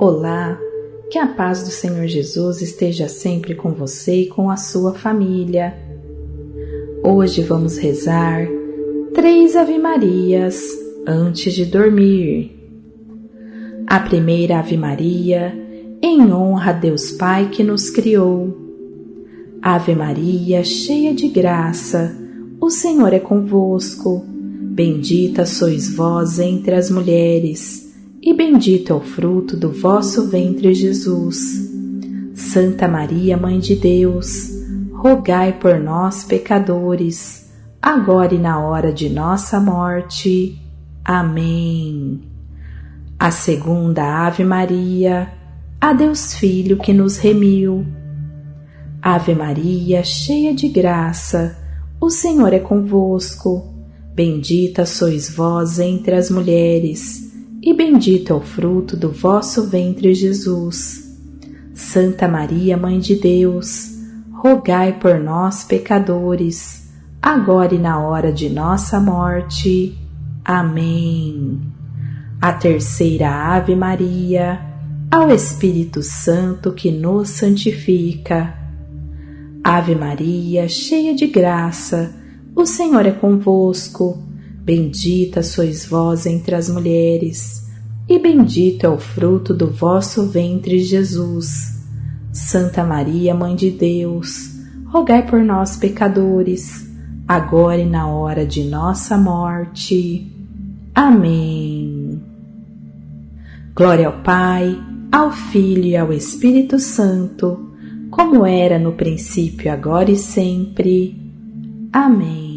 Olá, que a paz do Senhor Jesus esteja sempre com você e com a sua família. Hoje vamos rezar 3 Ave-Marias antes de dormir. A primeira Ave Maria, em honra a Deus Pai que nos criou. Ave Maria, cheia de graça, o Senhor é convosco. Bendita sois vós entre as mulheres, e bendito é o fruto do vosso ventre, Jesus. Santa Maria, Mãe de Deus, rogai por nós, pecadores, agora e na hora de nossa morte. Amém. A segunda Ave Maria, a Deus Filho que nos remiu. Ave Maria, cheia de graça, o Senhor é convosco. Bendita sois vós entre as mulheres, e bendito é o fruto do vosso ventre, Jesus. Santa Maria, Mãe de Deus, rogai por nós, pecadores, agora e na hora de nossa morte. Amém. A terceira Ave Maria, ao Espírito Santo que nos santifica. Ave Maria, cheia de graça, o Senhor é convosco. Bendita sois vós entre as mulheres, e bendito é o fruto do vosso ventre, Jesus. Santa Maria, Mãe de Deus, rogai por nós, pecadores, agora e na hora de nossa morte. Amém. Glória ao Pai, ao Filho e ao Espírito Santo, como era no princípio, agora e sempre. Amém.